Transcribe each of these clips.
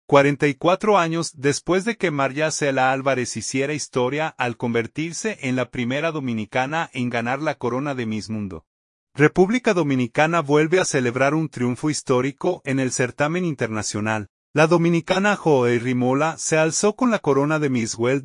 44 años después de que María Cela Álvarez hiciera historia al convertirse en la primera dominicana en ganar la corona de Miss Mundo. República Dominicana vuelve a celebrar un triunfo histórico en el certamen internacional. La dominicana Joey Mola se alzó con la corona de Miss World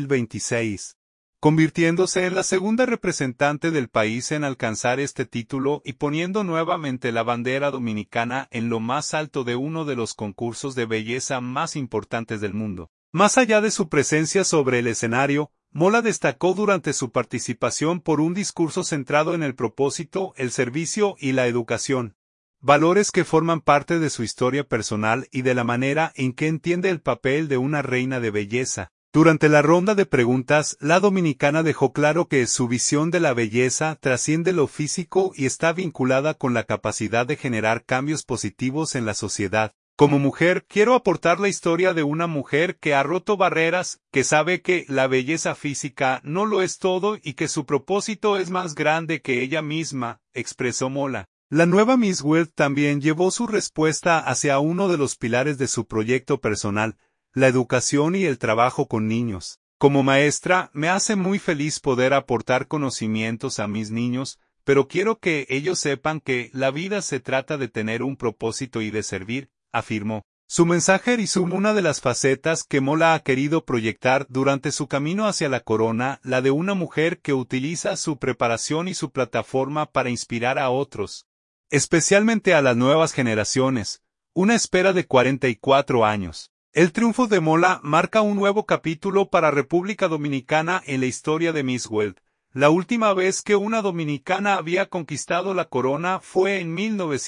2026, convirtiéndose en la segunda representante del país en alcanzar este título y poniendo nuevamente la bandera dominicana en lo más alto de uno de los concursos de belleza más importantes del mundo. Más allá de su presencia sobre el escenario, Mola destacó durante su participación por un discurso centrado en el propósito, el servicio y la educación, valores que forman parte de su historia personal y de la manera en que entiende el papel de una reina de belleza. Durante la ronda de preguntas, la dominicana dejó claro que su visión de la belleza trasciende lo físico y está vinculada con la capacidad de generar cambios positivos en la sociedad. Como mujer, quiero aportar la historia de una mujer que ha roto barreras, que sabe que la belleza física no lo es todo y que su propósito es más grande que ella misma, expresó Mola. La nueva Miss World también llevó su respuesta hacia uno de los pilares de su proyecto personal, la educación y el trabajo con niños. Como maestra, me hace muy feliz poder aportar conocimientos a mis niños, pero quiero que ellos sepan que la vida se trata de tener un propósito y de servir, afirmó. Su mensaje resume una de las facetas que Mola ha querido proyectar durante su camino hacia la corona, la de una mujer que utiliza su preparación y su plataforma para inspirar a otros, especialmente a las nuevas generaciones. Una espera de 44 años. El triunfo de Mola marca un nuevo capítulo para República Dominicana en la historia de Miss World. La última vez que una dominicana había conquistado la corona fue en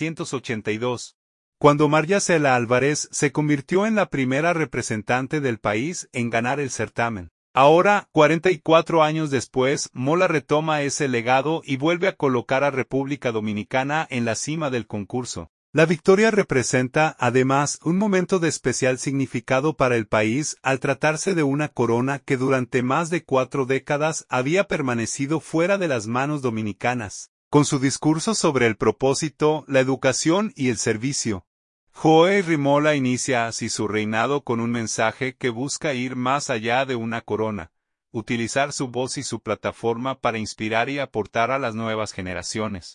1982, cuando María Cela Álvarez se convirtió en la primera representante del país en ganar el certamen. Ahora, 44 años después, Mola retoma ese legado y vuelve a colocar a República Dominicana en la cima del concurso. La victoria representa, además, un momento de especial significado para el país al tratarse de una corona que durante más de 4 décadas había permanecido fuera de las manos dominicanas. Con su discurso sobre el propósito, la educación y el servicio, Joey Mola inicia así su reinado con un mensaje que busca ir más allá de una corona, utilizar su voz y su plataforma para inspirar y aportar a las nuevas generaciones.